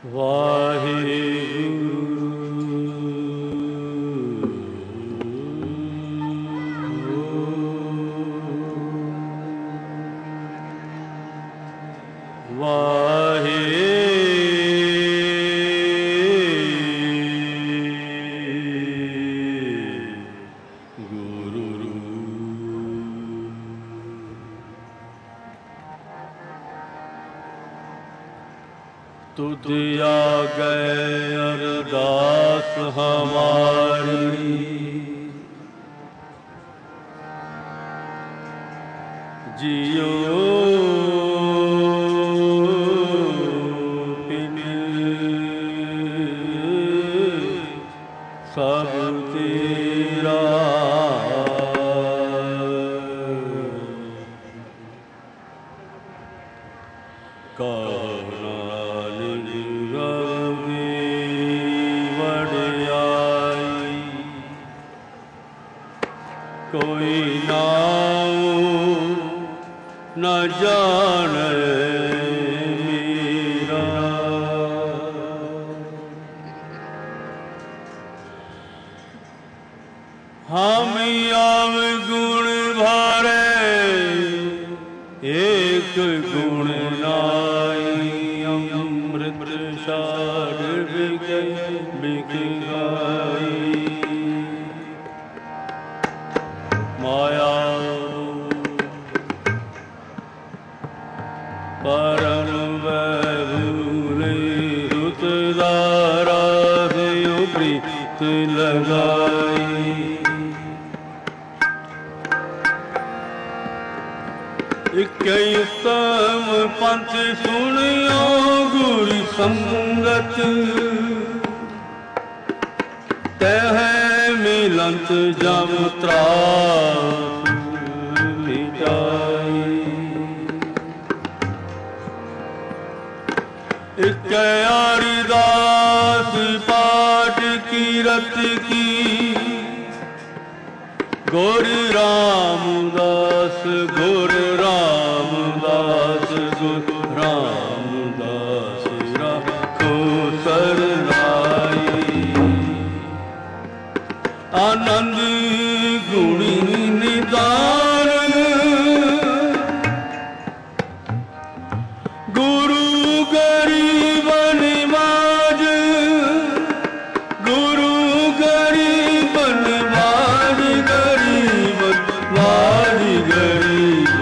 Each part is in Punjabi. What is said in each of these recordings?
वाहिगुरु तुझ आगे अरदास हमारी जियो पिन सब तेरा कोई नाम न जाने मेरा हम आव गुण भरे एक गुण नाई अमृत सार बिक गाई माया परम वैभूले रुतदारा से प्रीत लगाई एक उत्तम पंथ सुनियो गुरु संगत तह मिलंत जम त्रास मिटाई एक हरिदास पाठ कीरत की गुर रामदास राखो सरनाई आनंद गुणी निदान गुरु गरीब निवाज गुरु गरीब निवाज गरीब वाज गरीब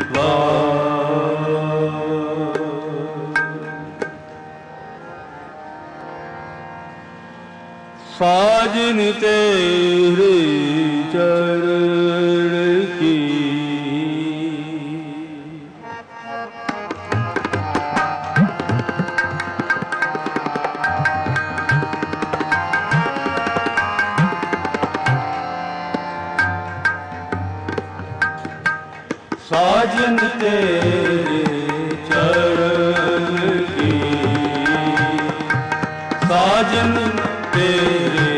साजन तेरे चरण की साजन तेरे चरण की साजन तेरे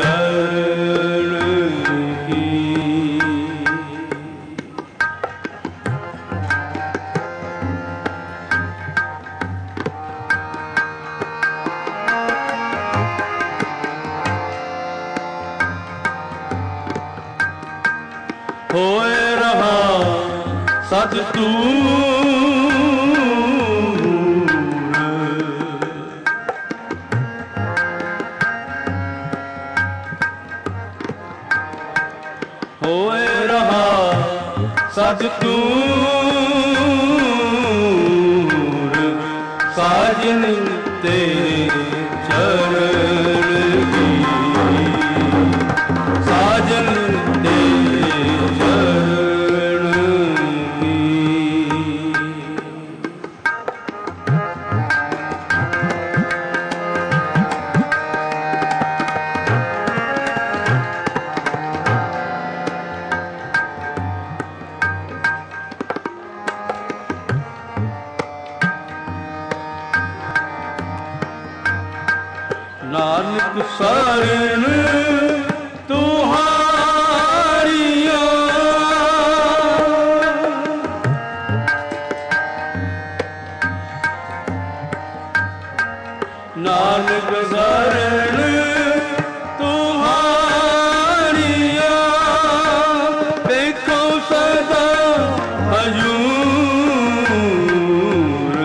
चरण की होए रहा सद होए रहा सतूर साजन तेरे चरण की साजन तेरे चरण की नानक शरण तुहारिया नानक शरण तुम्हारिया देखो सदा हजूर।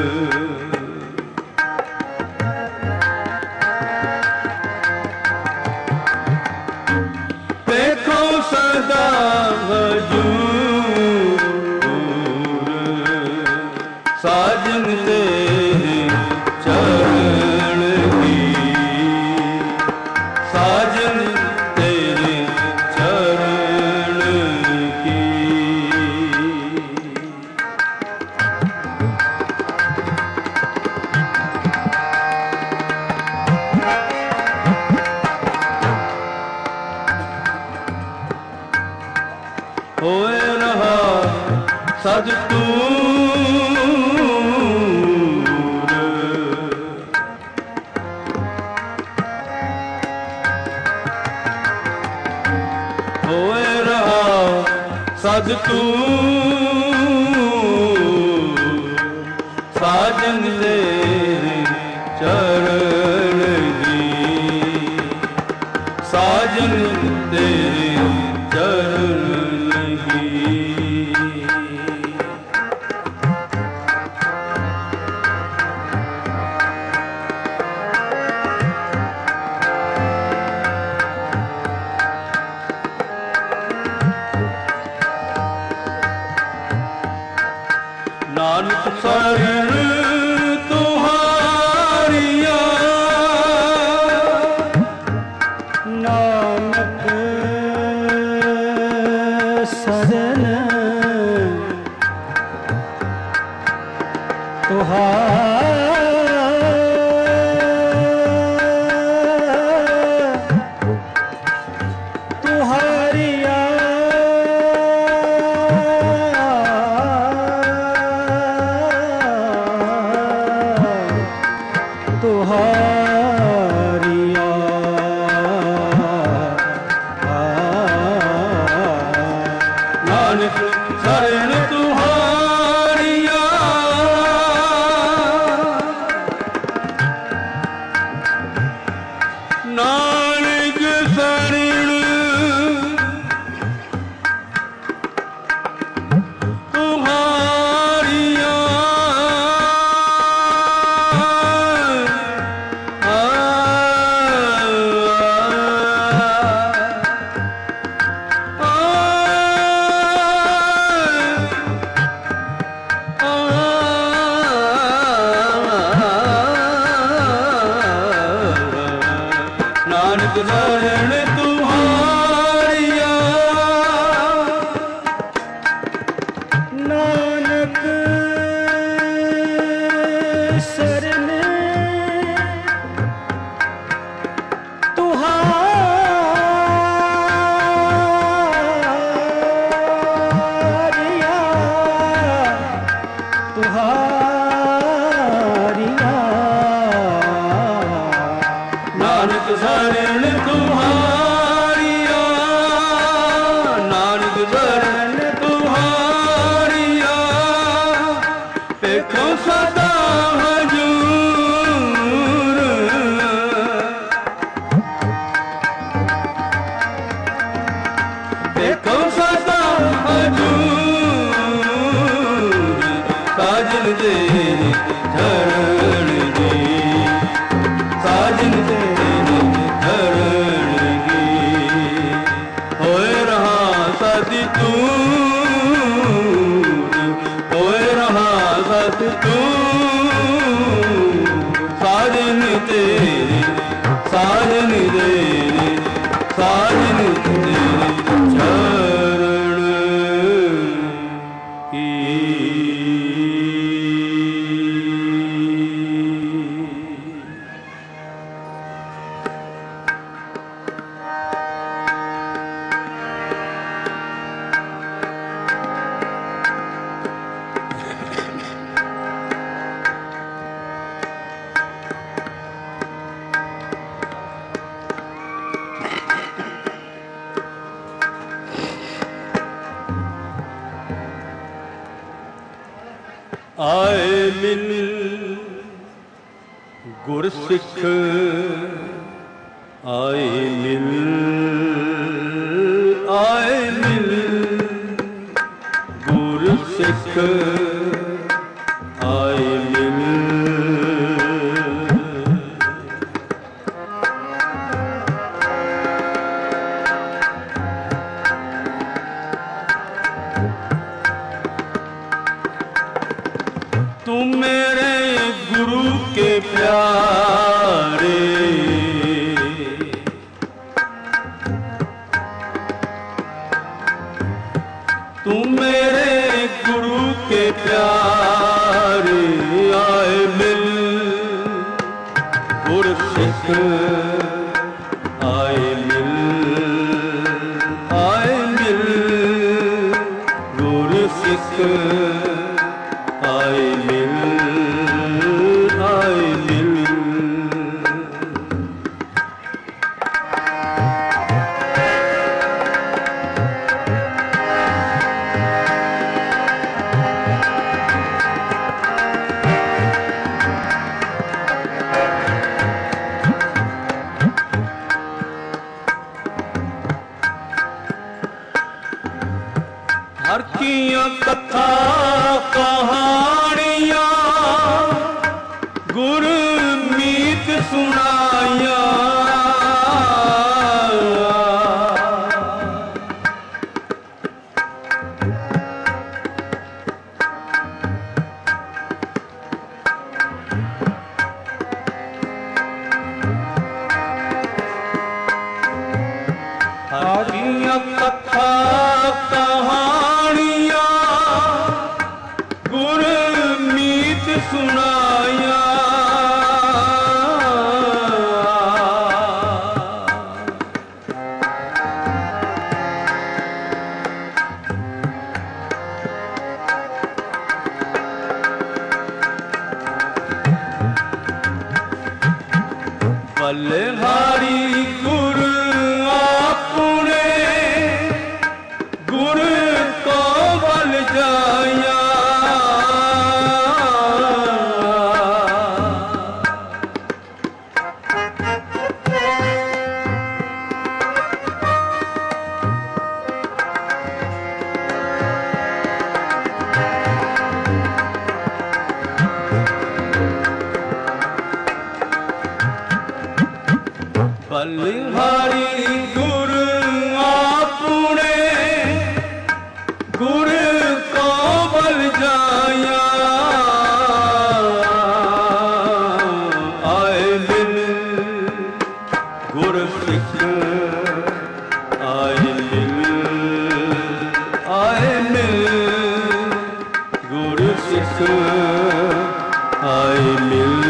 देखो सदा हजूर साजन तेरे चरण की, साजन तेरे चरण की। होए रहा सदतूर, होए रहा सदतूर साजन तेरे चरण की, साजन तेरे चरण की। नानक शरण तुम्हारिया, नानक शरण तुहारिया, तुहारिया नानक शरण तुम्हारिया, नानक शरण तुम्हारिया। नानक शरण तुम्हारिया, नानक शरण तुहारिया, तुहारिया। नानक शरण तुम्हारिया, नानक शरण तुम्हारिया देखो सदा हजूर। देखो सदा हजूर साजन तेरे चरण की, साजन तेरे चरण की। होए रहा सदतूर, होए रहा सदतूर साजन तेरे, साजन तेरे, साजन तेरे चरण की। आए मिल गुर सिख आए मिल गुर सिख आए मिल। तुम मेरे गुरु के प्यारे, तुम मेरे गुरु के प्यारे आए मिल। गुर सिख आए मिल गुर सिख आए मिल। हर किया कथा कहानियां गुरमीत सुनाया। हर किया कथा गुरमीत सुनाया। बलिहारी गुरु आपने गुरु को बल जाया। बलिहारी गुरु आपने गुरु को बल जाया। आए मिल गुर सिख आए मिल गुर सिख आए मिल।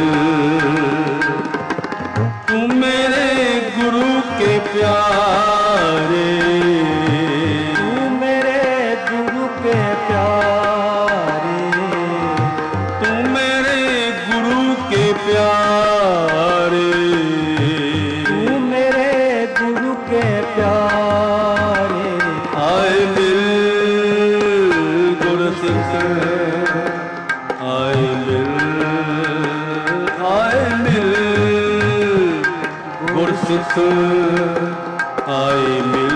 तुम मेरे गुरु के प्यारे, तू मेरे गुरु के प्यारे, तुम मेरे गुरु के प्यारे, तू मेरे गुरु के प्यारे आए मिल गुर सिख आए मिल गुर सिख आए मिल।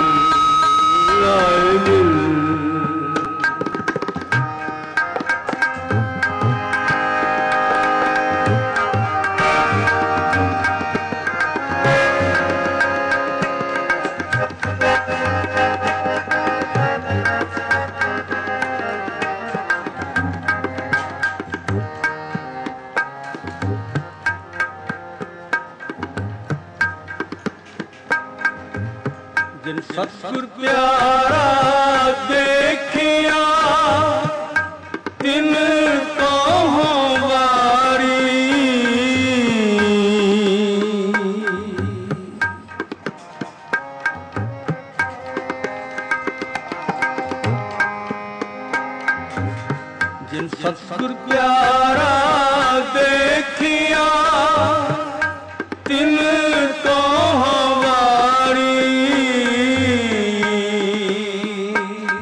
जिन सतगुर प्यारा देखिया तिन तो हो वारी। जिन सतगुर प्यारा देखिया तिन तो हो वारी।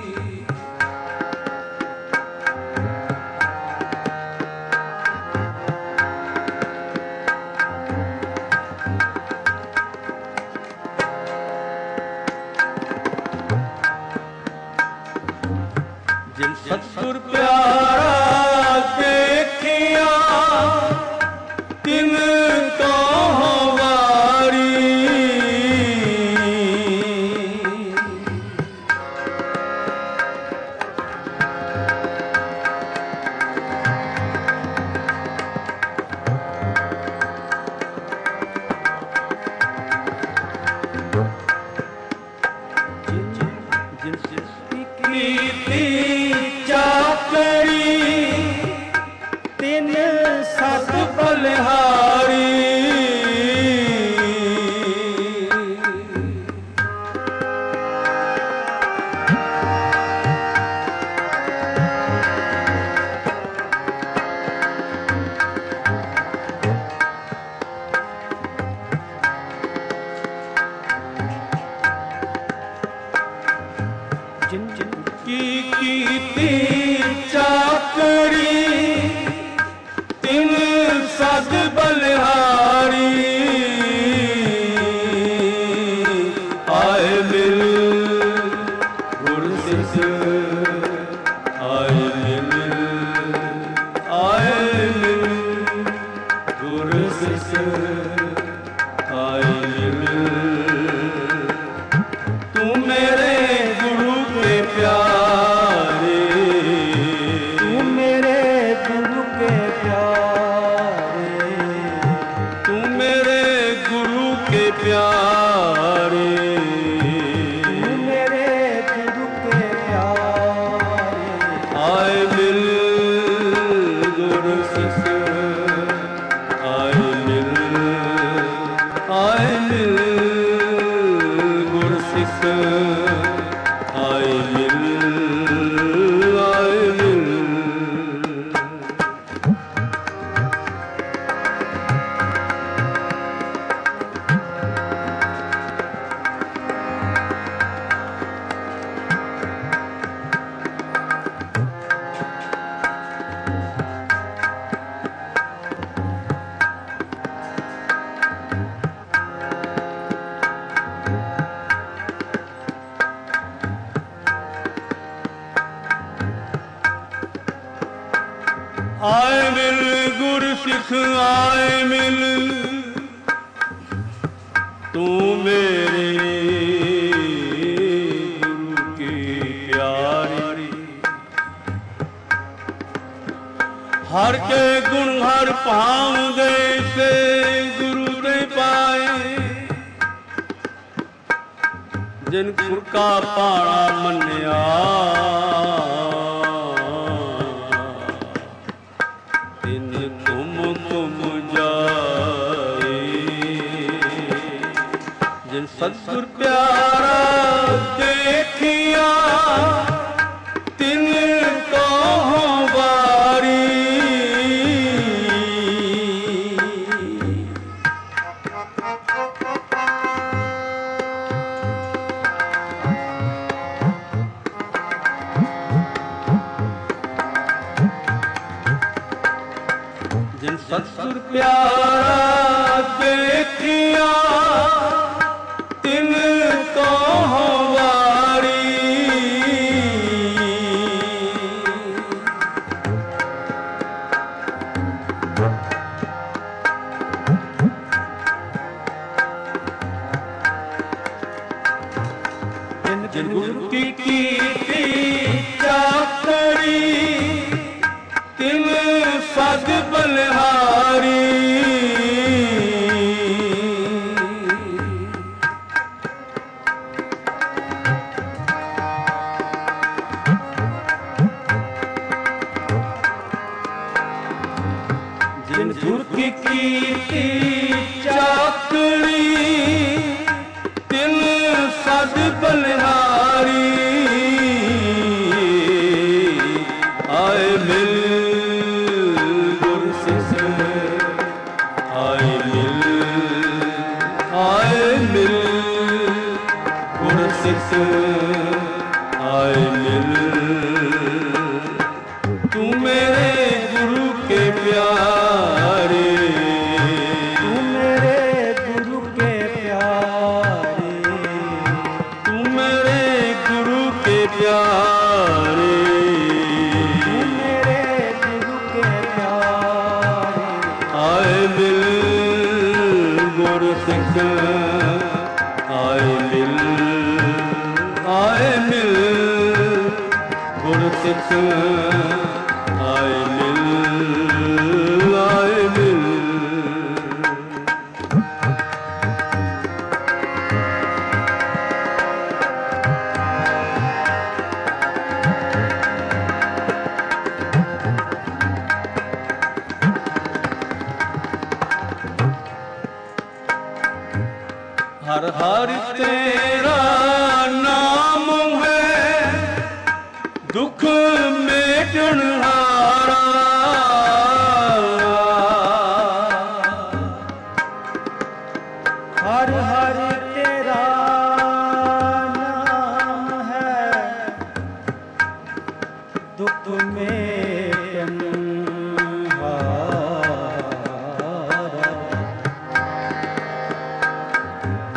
सद बलिहारी आए मिल गुर सिख आए मिल गुर सिख आए मिल तू मेरे गुरु के प्यारे तू मेरे गुरु के प्यारे तू मेरे गुरु के प्यारे तू मेरे गुरु के प्यारे आए मिल गुर सिख आए मिल गुर सिख आए मिल आए मिल गुर सिख आए मिल तू मेरे गुरु की प्यारी हर के गुण हर पाऊंगे से गुरु दे पाए जिन गुर का पाड़ा मन्या सतगुर प्यारा देखिया तिन को हो बारी जिन सतगुर प्यारा देखिया तिन को हो वारी जिन गुरु की कीर्ति चाकरी तिन सद बलिहारी जिन गुरु की कीर्ति चाकरी तिन सद बलिहारी आए मिल गुर सिख आए मिल गुर सिख आए मिल तू मेरे गुरु के प्यारे तू मेरे गुरु के प्यारे तू मेरे गुरु के प्यारे तू मेरे गुरु के प्यारे आए मिल गुर सिख आए मिल गुर सिख आए मिल हर हर तेरा नाम है दुख मेटनहारा हर हर तेरा नाम है दुख में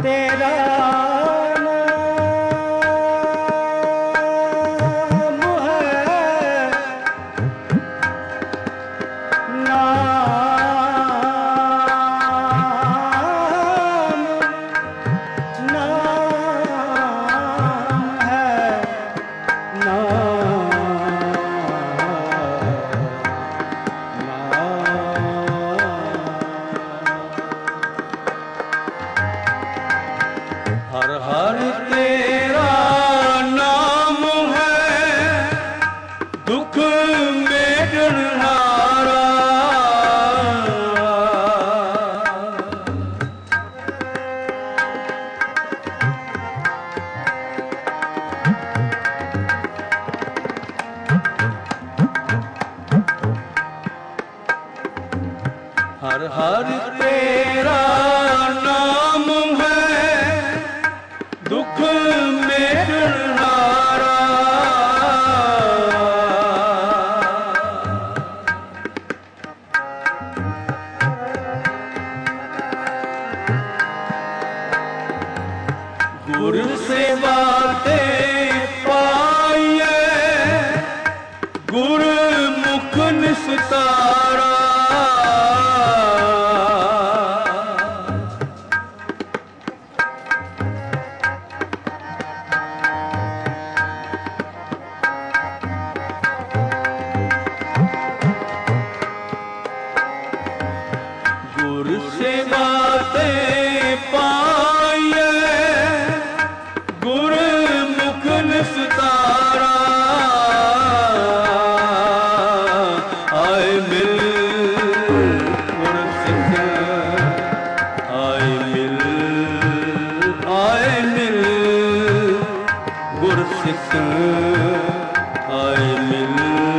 तेरा नाम है, नाम नाम है, हर हर तेरा नाम है दुख मेटनहारा। हर हर तेरा नाम है दुख मेटनहारा। गुर सेवा ते पाइए गुर मुख निस्तारा। गुर सेवा ते पाइए गुर मुख निस्तारा। आए मिल गुर सिख, आए मिल गुर सिख, आए मिल।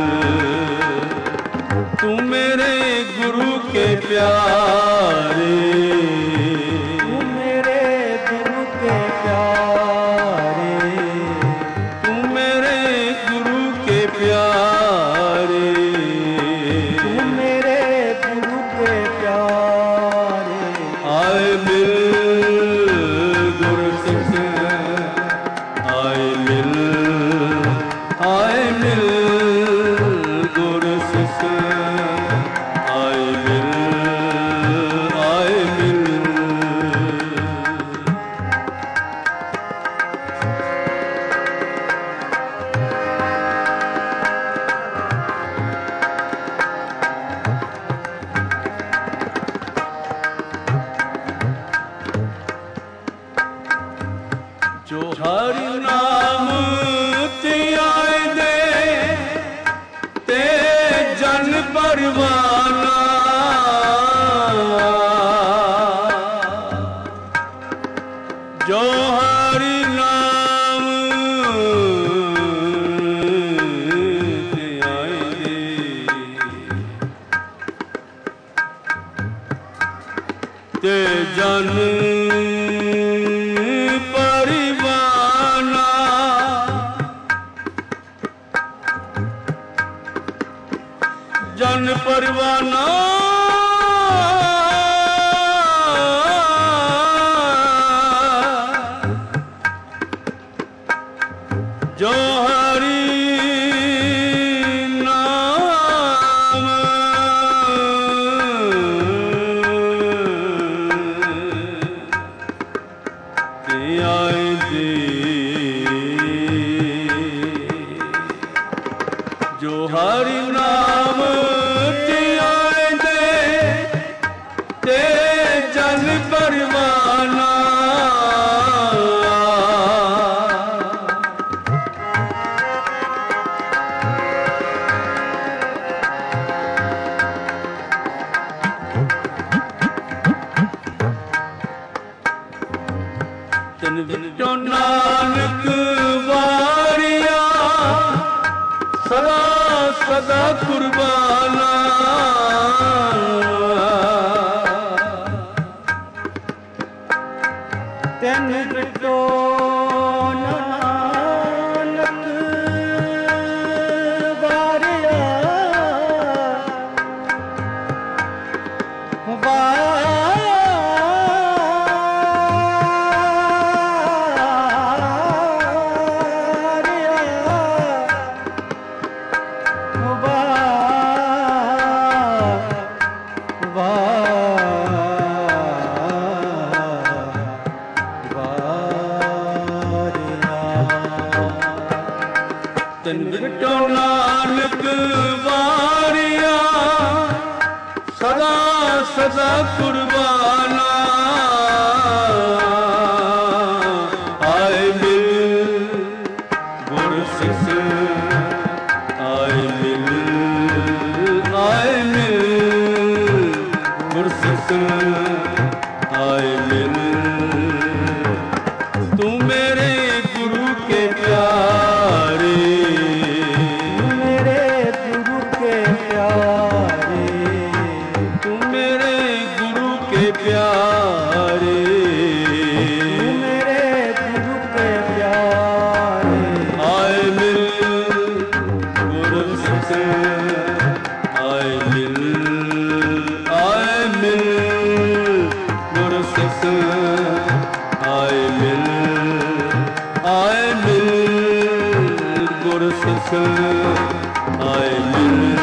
तू मेरे गुरु के प्यारे, तू मेरे गुरु के प्यारे, तू मेरे गुरु के प्यारे। तू मेरे गुरु के प्यारे। आए मिल गुर सिख, आए मिल गुर सिख, आए मिल। जो हरि नाम ते आए दे ते जन परवाना। जो हरि नाम ते आए दे ते जन परिवाना। जन परवाना जो हरि नाम ते आए दे। जो हरि नाम ते आए दे ते जन परवाना। तिन विचों नानक वारिया सदा सदा कुर्बाना। तिन विचों नानक वारिया ਕੁਰਬਾਨਾ ਆਏ ਮਿਲ ਗੁਰ ਸਿੱਖ ਆਏ ਮਿਲ ਗੁਰ ਸਿੱਖ ਆਏ ਮਿਲ ਤੂੰ ਮੇਰੇ ਗੁਰੂ ਕੇ ਪਿਆਰੇ ਮੇਰੇ ਗੁਰੂ ਕੇ ਪਿਆਰੇ ਤੂੰ ਮੇਰੇ ਗੁਰੂ ਕੇ ਪਿਆਰੇ ਤੂੰ ਮੇਰੇ ਗੁਰੂ ਕੇ ਪਿਆਰੇ ਆਏ ਮਿਲ ਗੁਰ ਸਿੱਖ ਆਏ ਮਿਲ ਗੁਰ ਸਿੱਖ ਆਏ ਮਿਲ ਗੁਰ ਸਿੱਖ ਆਏ ਮਿਲ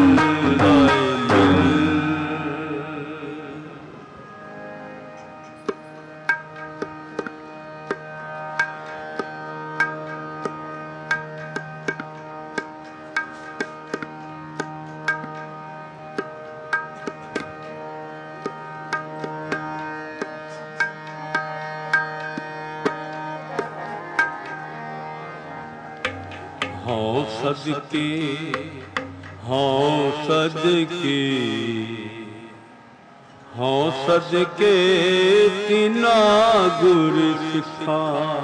ਹਉ ਸਦਕੇ ਹਉ ਸਦਕੇ ਹਉ ਸਦਕੇ ਤਿਨਾ ਗੁਰ ਸਿੱਖਾ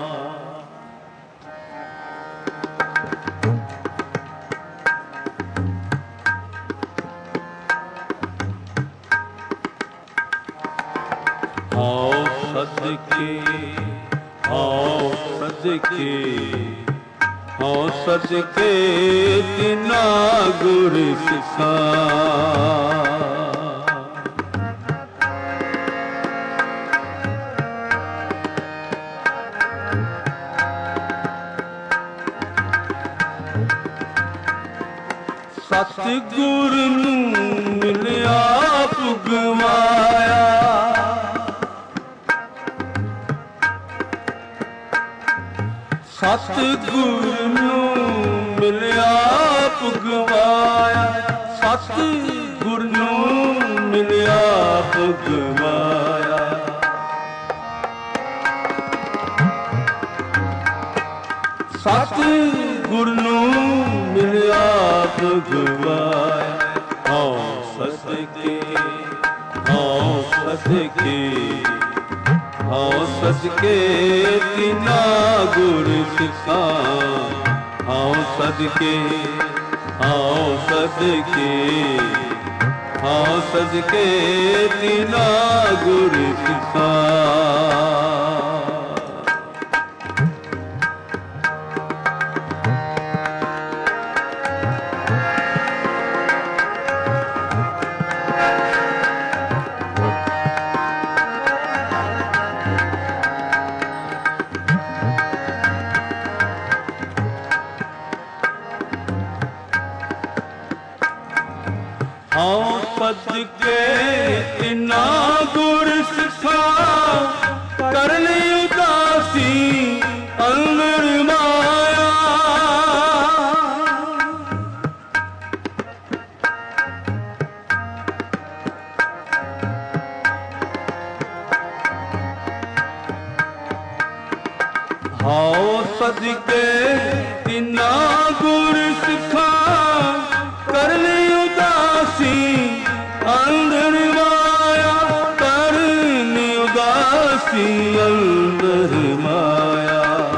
ਹਉ ਸਦਕੇ ਹਉ ਸਦਕੇ ਹਉ ਸਦਕੇ ਤਿਨਾ ਗੁਰ ਸਿੱਖਾ ਸਤਿਗੁਰ ਨੂੰ ਮਿਲਿਆ ਪੁਗਵਾਇਆ ਸਤਿਗੁਰ ਨੂੰ ਮਿਲਿਆ ਪੁਗਵਾਇਆ ਸਤਿਗੁਰ ਨੂੰ ਮਿਲਿਆ ਪੁਗਵਾਇਆ ਸਤਿਗੁਰ ਨੂੰ ਮਿਲਿਆ ਪੁਗਵਾਇਆ ਹਉ ਸਦਕੇ ਹਉ ਸਦਕੇ ਹਉ ਸਦਕੇ ਤਿਨਾ ਗੁਰ ਸਿੱਖਾ ਹਉ ਸਦਕੇ ਹਉ ਸਦਕੇ ਹਉ ਸਦਕੇ ਤਿਨਾ ਗੁਰ ਸਿੱਖਾ ਹਉ ਸਦਕੇ ਤਿਨਾ ਗੁਰ ਸਿੱਖਾ ਕਰਨ ਉਦਾਸੀ ਅੰਦਰ ਮਾਇਆ ਹਉ ਸਦਕੇ ਤਿਨਾ ਗੁਰ ਸਿੱਖਾ ਕਰਨ ਉਦਾਸੀ ਅੰਦਰ ਮਾਇਆ ਕਰਨ ਉਦਾਸੀ ਅੰਦਰ ਮਾਇਆ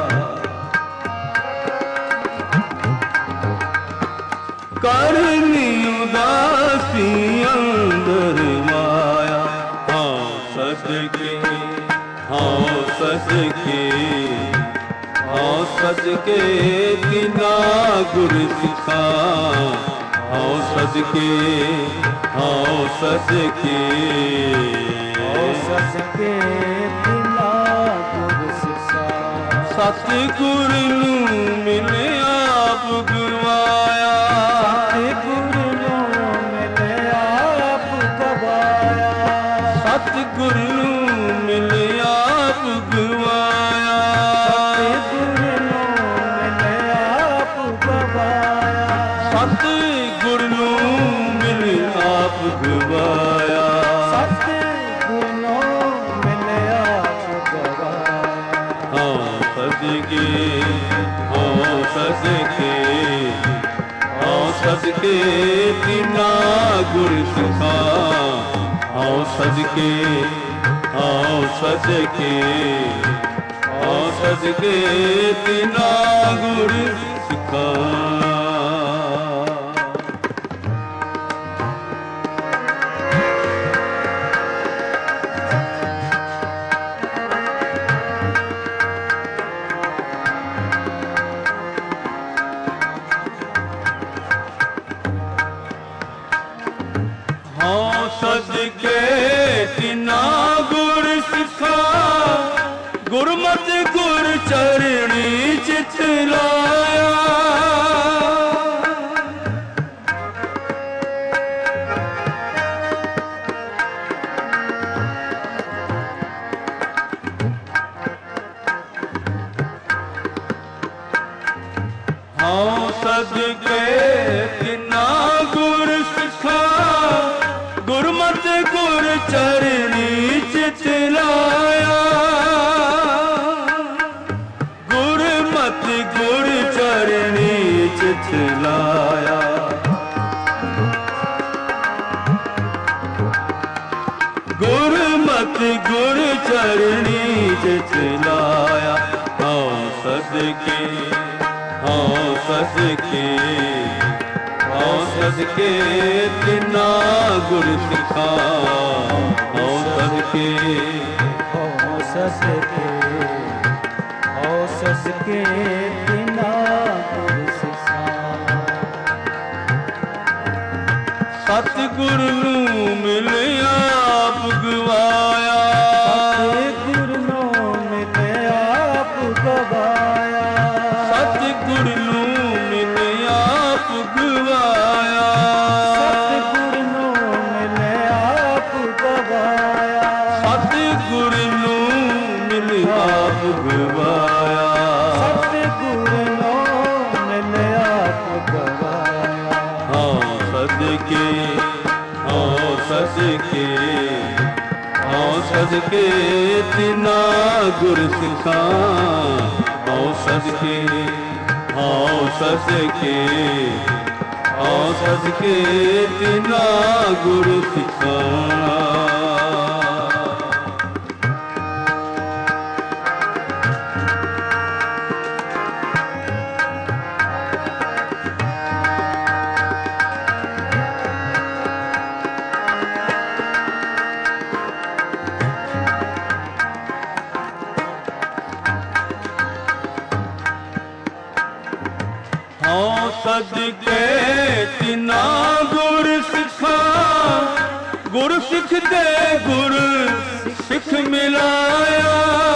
ਕਰਨ ਉਦਾਸੀ ਅੰਦਰ ਮਾਇਆ ਹਉ ਸਦਕੇ ਹਉ ਸਦਕੇ ਹਉ ਸਦਕੇ ਤਿਨਾ ਗੁਰ ਸਿੱਖਾ ਹਉ ਸਦਕੇ ਹਉ ਸਦਕੇ ਹਉ ਸਦਕੇ ਤਿਨਾ ਗੁਰ ਸਿੱਖਾ ਸਤਿਗੁਰ ਨੂੰ ਮਿਲਿਆ ਪੁਗਵਾਇਆ ਸਤਿਗੁਰ ਨੂੰ ਮਿਲਿਆ ਪੁਗਵਾਇਆ ਸਤਿਗੁਰ ਨੂੰ ਮਿਲਿਆ ਪੁਗਵਾਇਆ ਸਤਿਗੁਰ ਨੂੰ ਮਿਲਿਆ ਪੁਗਵਾਇਆ ਸਤਿਗੁਰ ਨੂੰ ਮਿਲਿਆ ਪੁਗਵਾਇਆ ਸਤਿ के हौं सदके हौं सदके तिना गुर सिखा हौं सदके हौं सदके हौं सदके तिना गुर सिखा सदके तिना गुर सिखा गुरमत गुर चरणी चित लाया हाँ सदके तिना गुर सिखा गुरमत गुर चरणी चित लाया गुरमत गुर चरणी चित लाया गुरमत गुर चरणी चित लाया हौं सदके हौं सदके हौं सदके तिना गुर सिखा हौं सदके हौं सदके हौं सदके तिना गुर सिखा सतगुर नूं मिलिया आप गवाया सतगुर नूं मिलिया आप गवाया सतगुर नूं मिलिया आप गवाया सतगुर नूं मिलिया आप गवाया सतगुर नूं मिलिया आप गवाया सतगुर नूं मिलिया आप गवाया हौं सदके हौं सदके हौं सदके तिना गुर सिखा हौं सदके हौं सदके हौं सदके तिना गुर सिखा हौं सदके तिना गुर सिखा गुर सिख दे गुर सिख मिलाया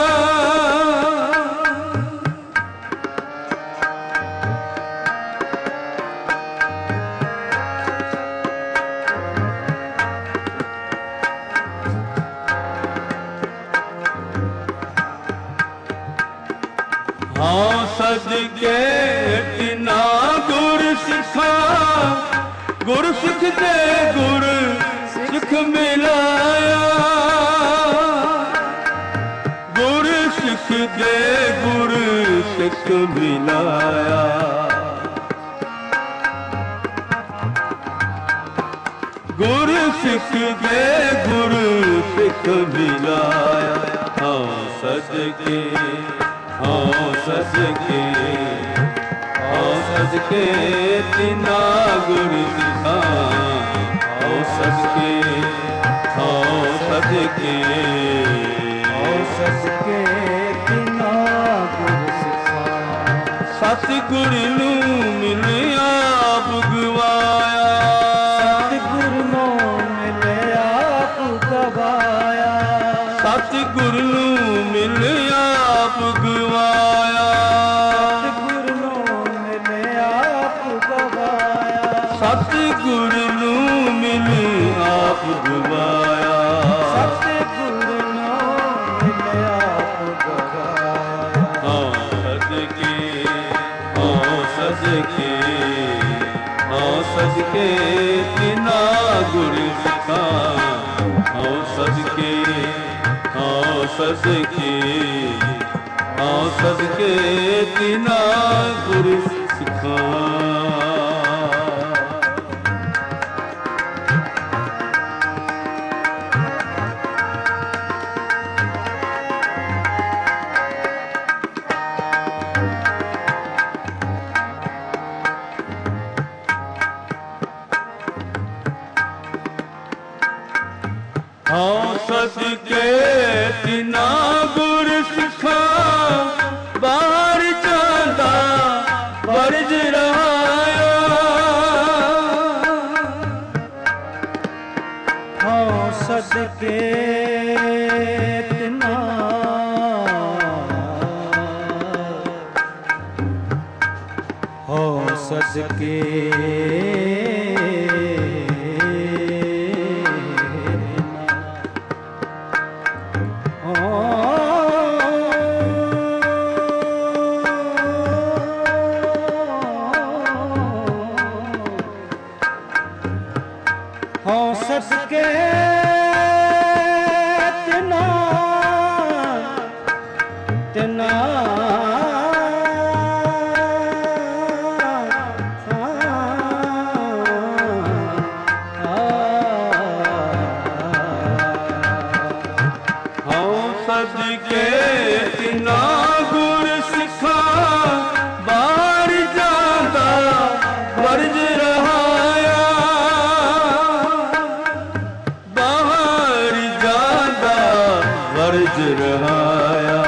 हौं सदके तिना गुर सिखा गुर सिख दे गुर सिख मिलाया गुर सिख दे गुर सिख मिलाया गुर सिख दे गुर सिख मिलाया हौं सदके हौं सदके हौं सदके तिना गुर सिखा हौं सदके हौं सदके हौं सदके तिना गुर सिखा सतगुर नूं मिलिया आप गवाया सतगुर नूं मिलिया आप गवाया सतगुर नूं मिलिया आप गवाया सतगुर नूं मिलिया आप गवाया सतगुर नूं मिल आप गवाया सतगुर नूं मिलिया आप गवाया हौं सदके हौं सदके हौं सदके तिना गुर सिखा हौं सदके हौं सदके ਹਉ ਸਦਕੇ ਤਿਨਾ ਗੁਰ ਸਿਖਾਇਆ। ਹਉ ਸਦਕੇ ਤਿਨਾ ਗੁਰ ਸਿਖਾ ਬਾਹਰ ਜਾਂਦਾ ਵਰਜ ਰਹਾਇਆ। ਹਉ ਸਦਕੇ ਤਿਨਾ ਹਉ ਸਦਕੇ ਹਉ ਸਦਕੇ ਤਿਨਾ ਤਿਨਾ ਹਉ ਸਦਕੇ ਤਿਨਾ ਗੁਰ ਸਿਖਾ ਬਾਹਰ ਜਾਂਦਾ ਵਰਜ ਰਹਾਇਆ। ਬਾਹਰ ਜਾਂਦਾ ਵਰਜ ਰਹਾਇਆ।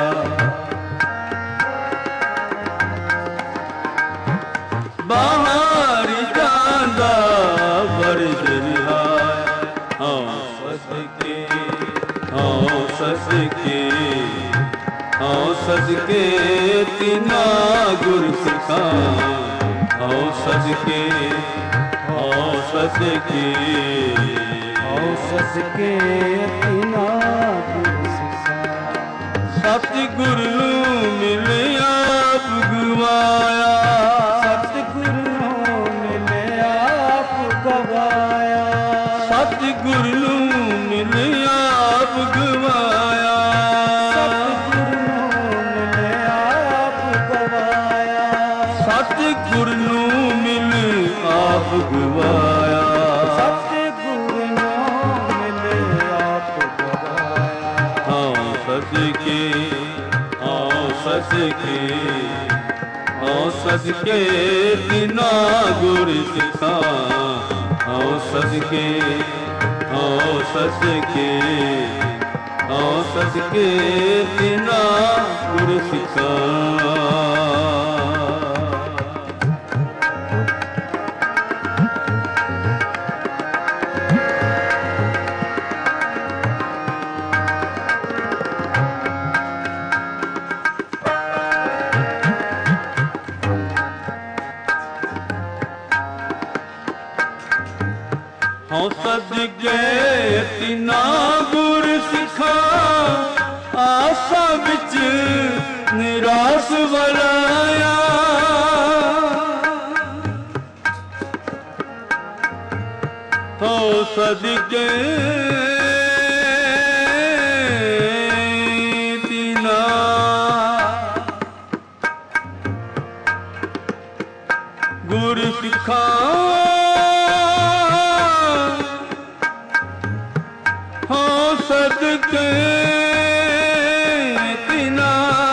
ਬਾਹਰ ਜਾਂਦਾ ਵਰਜ ਰਹਾਇਆ। ਹਉ ਸਦਕੇ ਹਉ ਸਦਕੇ ਹਉ ਸਦਕੇ ਤਿਨਾ ਗੁਰ ਸਿਖਾ। ਹਉ ਸਦਕੇ ਹਉ ਸਦਕੇ ਹਉ ਸਦਕੇ ਤਿਨਾ ਗੁਰ ਸਿਖਾ। ਸਤਿਗੁਰ ਨੂੰ ਮਿਲ ਆਪ ਗਵਾਇਆ। ਸਤਿਗੁਰ ਨੂੰ ਮਿਲ ਆਪ ਗਵਾਇਆ। ਸਤਿਗੁਰ ਨੂੰ ਮਿਲ ਆਪ ਗਵਾਇਆ। ਸਤਿਗੁਰ ਨੂੰ ਮਿਲ ਆਪ ਗਵਾਇਆ। ਸਤਿਗੁਰ ਨੂੰ ਮਿਲ ਆਪ ਗਵਾਇਆ। ਸਤਿਗੁਰ ਨੂੰ ਮਿਲ ਆਪ ਗਵਾਇਆ। ਹਉ ਸਦਕੇ ਹਉ ਸਦਕੇ ਹਉ ਸਦਕੇ ਤਿਨਾ ਗੁਰ ਸਿਖਾ। ਹਉ ਸਦਕੇ ਹਉ ਸਦਕੇ ਹਉ ਸਦਕੇ ਤਿਨਾ ਗੁਰ ਸਿਖਾ। ਹਉ ਸਦਕੇ ਤਿਨਾ ਗੁਰ ਸਿਖਾ ਆਸਾ ਵਿੱਚ ਨਿਰਾਸ ਵਲਾਇਆ। ਹਉ ਸਦਕੇ ਤਿਨਾ ਗੁਰ ਸਿਖਾ। ਹਉ ਸਦਕੇ ਤਿਨਾ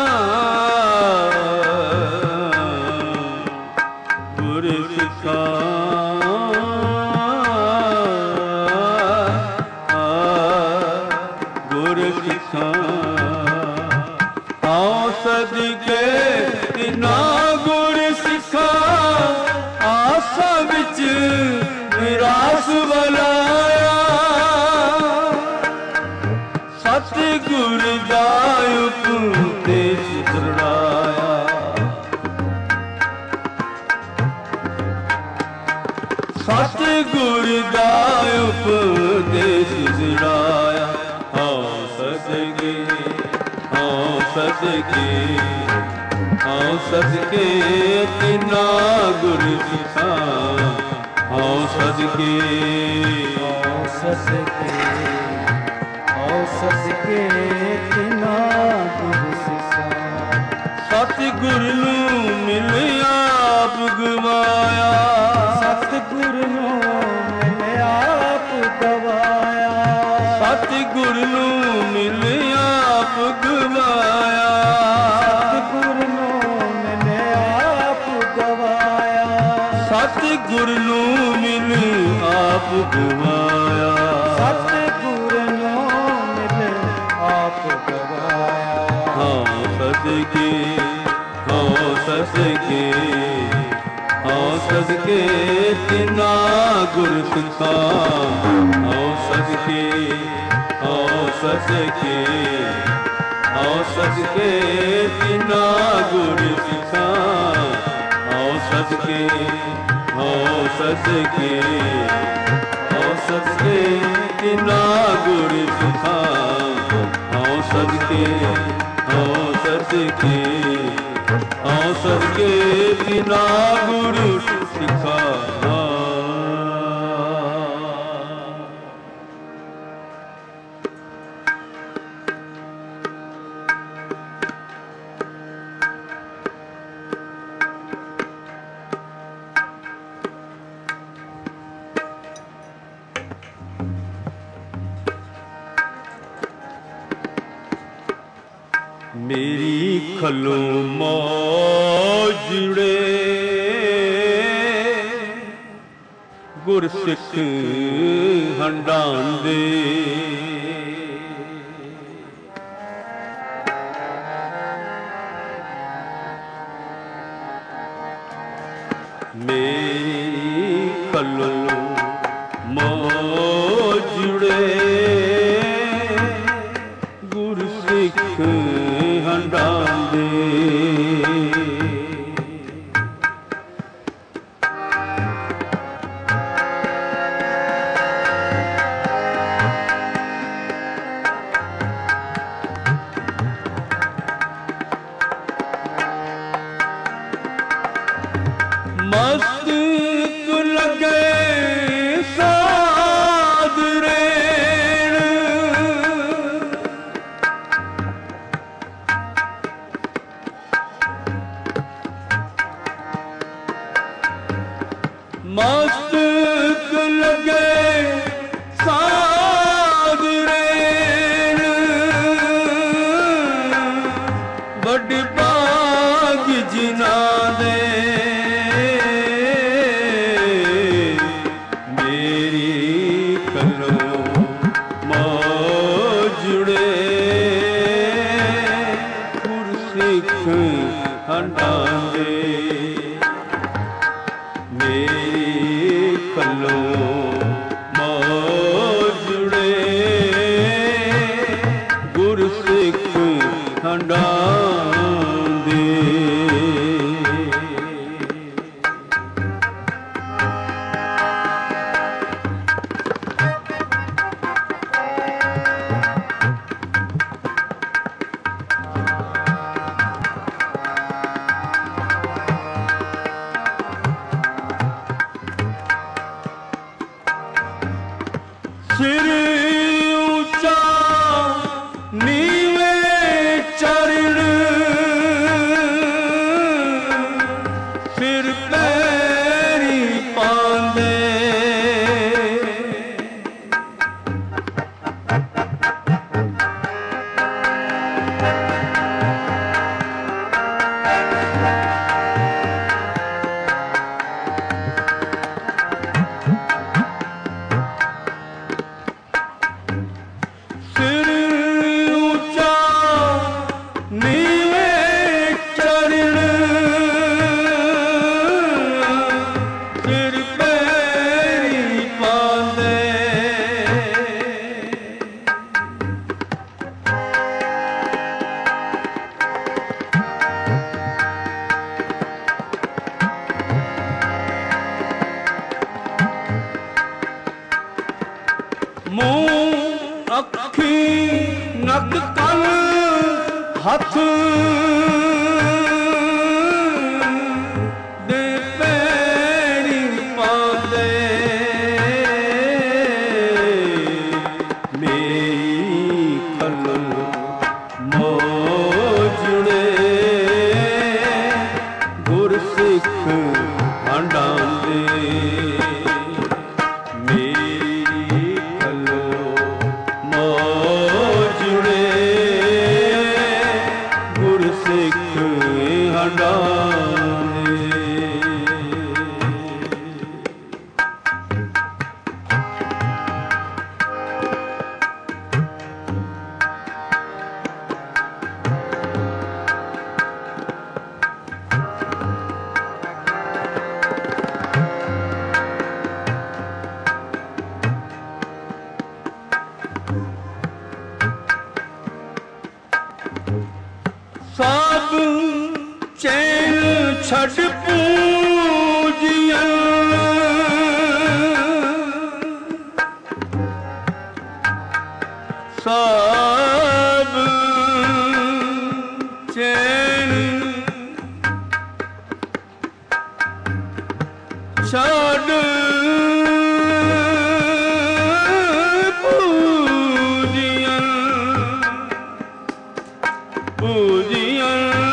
ਗੁਰ ਸਿਖਾ। ਗੁਰ ਸਿਖਾ। ਹਉ ਸਦਕੇ ਤਿਨਾ ਗੁਰ ਸਿਖਾ ਆਸਾ ਵਿੱਚ ਨਿਰਾਸ ਵਲਾਇਆ। ਸਤਿਗੁਰ ਦਾ ਉਪਦੇਸ਼ ਦ੍ਰਿੜਾਇਆ। ਸਤਿਗੁਰ ਦਾ ਉਪਦੇਸ਼ ਦ੍ਰਿੜਾਇਆ। ਹਉ ਸਦਕੇ ਹਉ ਸਦਕੇ ਹਉ ਸਦਕੇ ਤਿਨਾ ਗੁਰ ਸਿਖਾ। ਹਉ ਸਦਕੇ ਹਉ ਸਦਕੇ ਹਉ ਸਦਕੇ ਤਿਨਾ ਗੁਰ ਸਿਖਾ। ਸਤਿਗੁਰ ਨੂੰ ਮਿਲ ਆਪ ਗਵਾਇਆ, ਸਤਿਗੁਰ ਨੂੰ ਮਿਲ ਆਪ ਗਵਾਇਆ, ਸਤਿਗੁਰ ਨੂੰ ਮਿਲ ਆਪ ਗਵਾਇਆ, ਸਤਿਗੁਰ ਨੂੰ ਮਿਲ ਆਪ ਗਵਾਇਆ, ਸਤਿਗੁਰ ਨੂੰ ਮਿਲ ਆਪ ਗਵਾਇਆ, ਸਤਿਗੁਰ ਨੂੰ ਮਿਲ ਆਪ ਗਵਾਇਆ। ਹਉ ਸਦਕੇ, ਹਉ ਸਦਕੇ, ਹਉ ਸਦਕੇ ਤਿਨਾ ਗੁਰ ਸਿਖਾ, ਹਉ ਸਦਕੇ, ਹਉ ਸਦਕੇ, ਹਉ ਸਦਕੇ ਤਿਨਾ ਗੁਰ ਸਿਖਾ, ਹਉ ਸਦਕੇ, ਹਉ ਸਦਕੇ, ਹਉ ਸਦਕੇ ਤਿਨਾ ਗੁਰ ਸਿਖਾ, ਹਉ ਸਦਕੇ, ਹਉ ਸਦਕੇ, ਹਉ ਸਦਕੇ ਤਿਨਾ ਗੁਰ ਸਿਖਾ। ਮੇਰੀ ਖਲੋਂ ਮੌਜੜੇ ਗੁਰ ਸਿੱਖ ਹੰਡਾਂਦੇ, ਮੇਰੀ ਖਲੋਂ ਮੌਜੜੇ ਗੁਰ ਸਿੱਖ ਹੰਡਾਂਦੇ, ਮਸਤਕ ਲੱਗੇ ਸਾਧ ਰੇਣ, ਮਸਤਕ ਲੱਗੇ ਸਾਧ ਰੇਣ, ਵੱਡੇ ਭਾਗ ਜਿਨ੍ਹਾਂ ਦੇ, ਮੇਰੀ ਖਲੋਂ ਮੌਜੜੇ ਗੁਰ ਸਿੱਖ ਹੰਡਾਂਦੇ, ਮੇਰੀ ਖਲੋਂ ਮੌਜੜੇ ਗੁਰ ਸਿੱਖ ਹੰਡਾਂਦੇ। ਸਿਰ ਉੱਚਾ ਨੀਵੇਂ ਚਰਨ, ਸਿਰ ਪੈਰੀ ਪਾਉਂਦੇ, ਮੂੰਹ ਅੱਖੀ ਨੱਕ ਕੰਨ ਹੱਥ ਦੇ ਪੈਰੀ ਪਾਉਂਦੇ, ਮੇਰੀ ਖਲੋਂ ਮੌਜੜੇ ਛੱਡ ਪੂਜੀਆਂ ਸਭ ਚੈਨ ਛੱਡ ਪੂਜੀਆਂ ਪੂਜੀਆਂ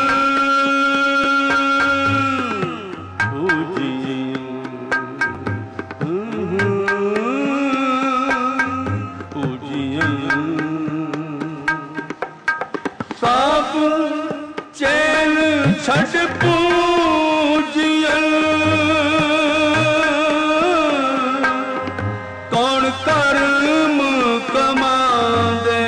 ਸਭ ਚੈਨ ਛੱਡ ਪੂਜੀਆਂ ਕੌਣ ਕਰਮ ਕਮਾਉਂਦੇ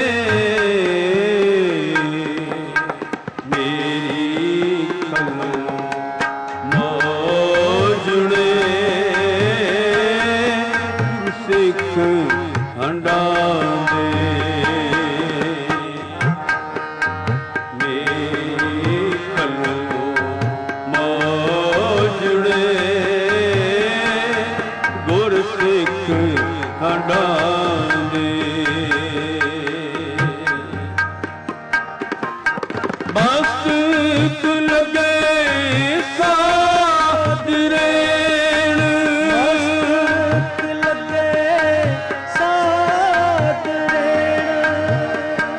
ਮੇਰੀ ਖਲੋ ਮੋਜਣੇ ਸਿੱਖ ਹੰਡਾਉਂਦੇ ਮਸਤਕ ਲੱਗੇ ਸਾਧ ਰੇਣ ਮਸਤਕ ਲੱਗੇ ਸਾਧ ਰੇਣ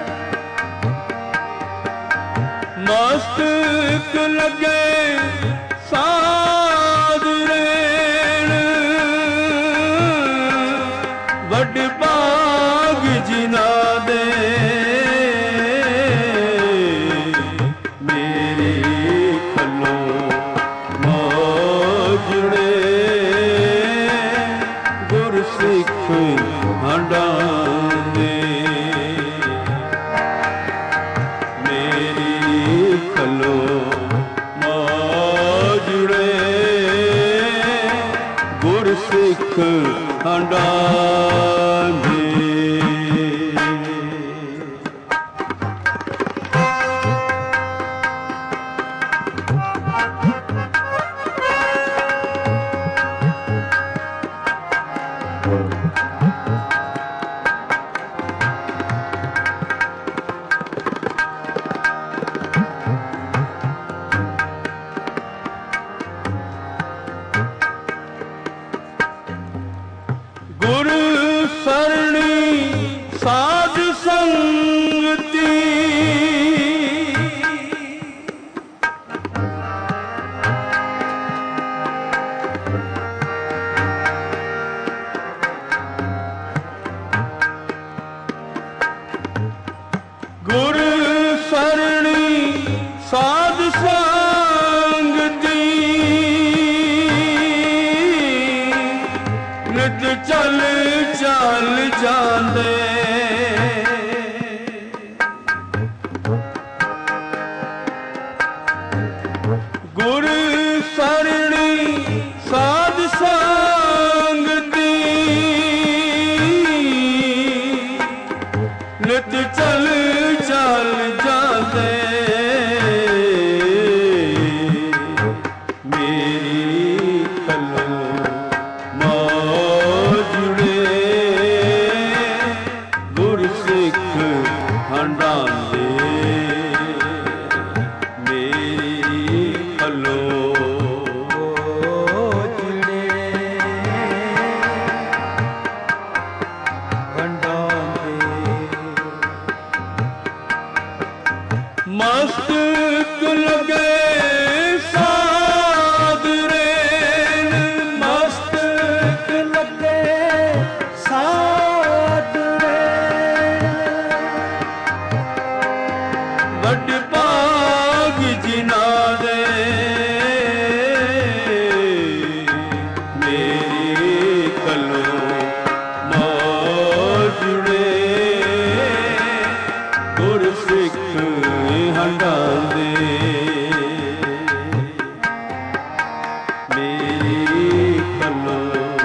ਮਸਤਕ ਲੱਗੇ ਸਾਧ ਰੇਣ ਵੱਡ ਭਾਗ ਜਿਨ੍ਹਾਂ ਦੇ ਸਿੱਖ ਹੰਡਾਉਂਦੇ ਮੇਰੀ ਖਲੋ ਮਾਜੜੇ ਗੁਰ ਸਿੱਖ ਹੰਡਾਉਂਦੇ ਗੁਰ ਸਰਣੀ ਸਾਧ ਸੰਗਤੀ ਗੁਰ ਸਰਣੀ ਸਾਧ ਸੰਗਤੀ ਨਿਤ ਚੱਲ ਚੱਲ ਜਾਂਦੇ ਗੁਰ ਸਰਣੀ ਸਾਧ ਸੰਗਤੀ ਨਿਤ ਚੱਲ ਚੱਲ ਜਾਂਦੇ ਮੇਰੀ ਖਲੋ ਗੁਰ ਸਿੱਖ ਹੰਡਾਉਂਦੇ ਮੇਰੀ ਖਲੋ ਮਸਤਕ ਲੱਗੇ ਸਾਧ ਰੇਣ ਮਸਤਕ ਲੱਗੇ ਸਾਧ ਰੇਣ ਵੱਡ ਭਾਗ ਜਿਨ੍ਹਾਂ ਦੇ ਮੇਰੀ ਖਲੋ ਮੋਜੜੇ ਗੁਰ ਸਿੱਖ ਹੰਡਾਉਂਦੇ ਮੇਰੀ ਖਲੋ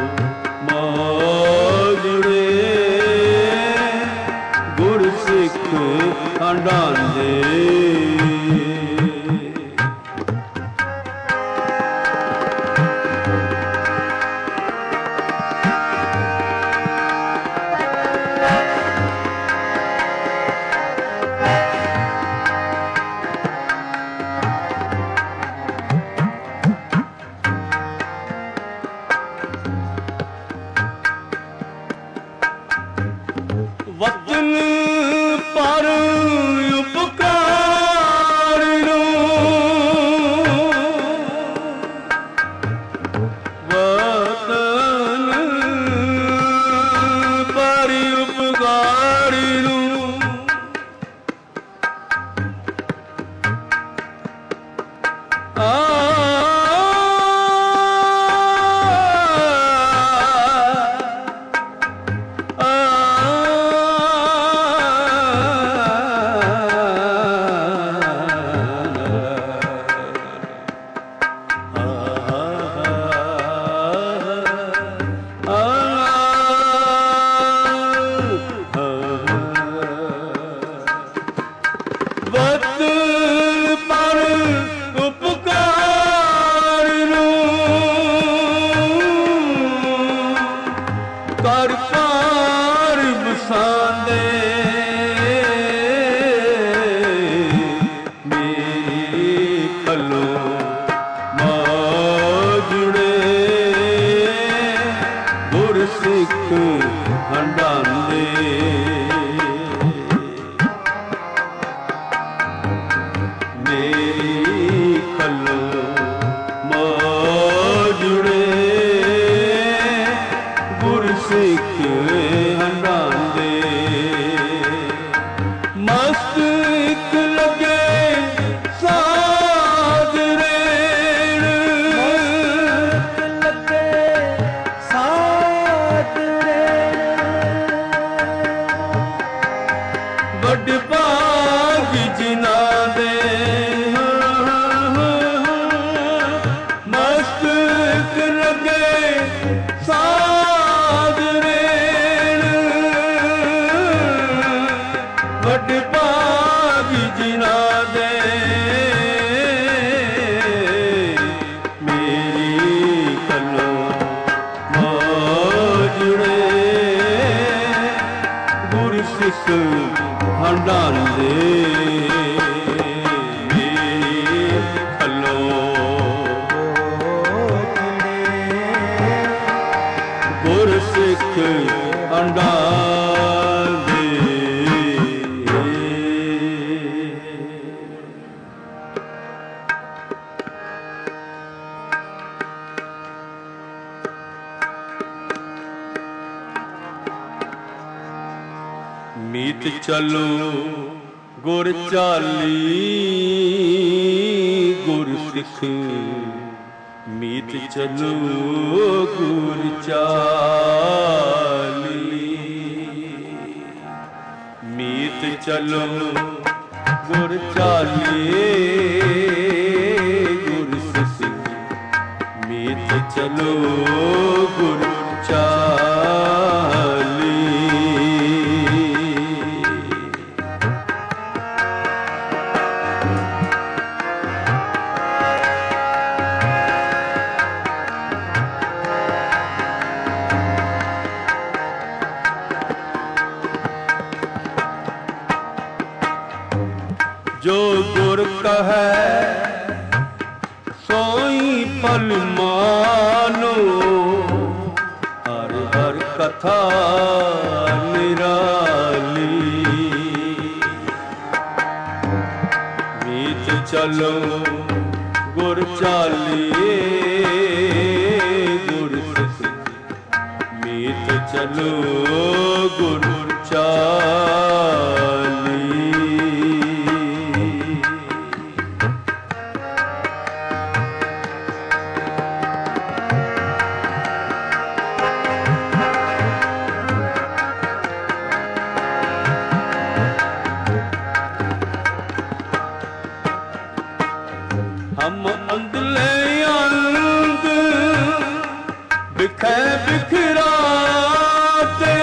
ਮੋਜੜੇ ਗੁਰ ਸਿੱਖ ਹੰਡਾਉਂਦੇ ਭਾਗ ਜਿਨਾ ਦੇ ਮੇਰੀ ਕਲੋ ਮੋਜੜੇ ਗੁਰ ਸਿੱਖ ਹੰਡਾਂਦੇ ਅੰਡਾ ਦੇ ਮੀਤ ਚਲੋ ਗੁਰ ਚਾਲੀ ਗੁਰ ਸਿੱਖ ਮੀਤ ਚਲੋ ਗੁਰ ਚਾਲੀ ਮੀਤ ਚਲੋ ਗੁਰ ਚਾਲੀਏ ਗੁਰ ਸਿੱਖ ਮੀਤ ਚਲੋ ਗੁਰ ਚਾਲੀ ਜੋ ਗੁਰ ਕਹੈ ਸੋਈ ਪਲ ਮਾਨੋ ਹਰ ਹਰ ਕਥਾ ਨਿਰਾਲੀ ਮੀਤ ਚਲੋ ਗੁਰ ਚਾਲੀਏ ਗੁਰ ਸਿੱਖ ਮੀਤ ਚਲੋ ਗੁਰ ਚਾਲੀ ਹਮ ਅੰਦਲੇ ਅੰਗ ਬਿਖੈ ਬਿਖਰਾਤੇ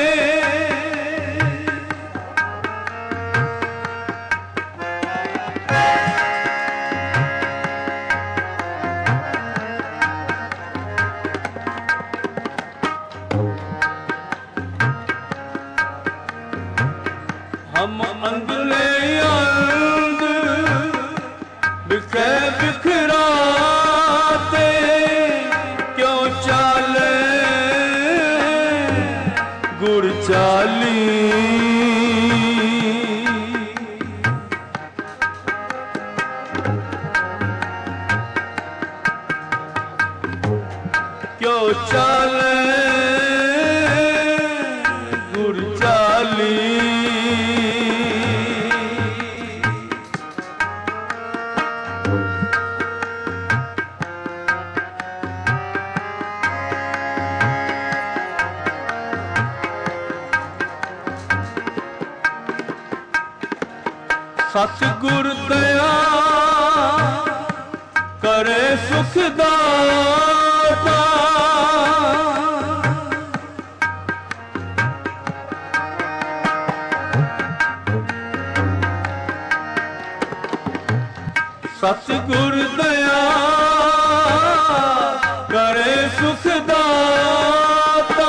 ਹਮ ਅੰਦਲੇ ਅੰਗ ਬਿਖੈ ਬਿਖਰਾਤੇ ਕਿਉਂ ਚਾਲੇ ਗੁਰ ਚਾਲੀ ਕਿਉਂ ਚਾਲੇ ਗੁਰ ਚਾਲੀ ਸਤਿਗੁਰ ਦਇਆ ਕਰੇ ਸੁਖ ਦਾਤਾ ਸਤਿਗੁਰ ਦਇਆ ਕਰੇ ਸੁਖ ਦਾਤਾ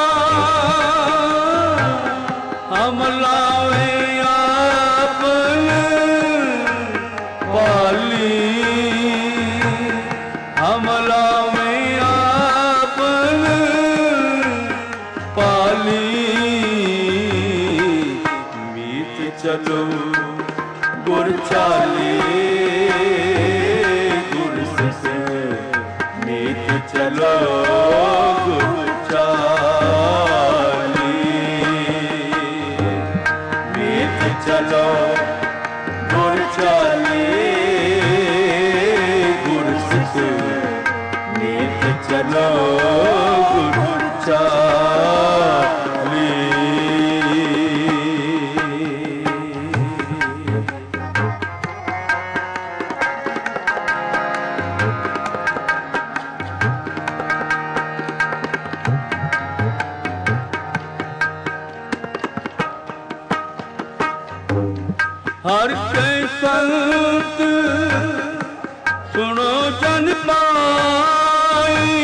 ਹਮ ਲਾਵੇ ਹਮ ਲਾਵੇਂ ਆਪਨ ਪਾਲੀ ਮੀਤ ਚਲੋ ਗੁਰ ਚਾਲੀ ਗੁਰ ਸਿੱਖ ਮੀਤ ਚਲੋ ਗੁਰ ਚਾਲੀ ਮੀਤ ਚਲੋ ਗੁਰ ਚਾਲੀ ਚਲੋ ਗੁਰ ਚਾਲੀ ਹਰ ਕੇ ਸੰਤ ਸੁਣੋ ਜਨ ਪਾਈ,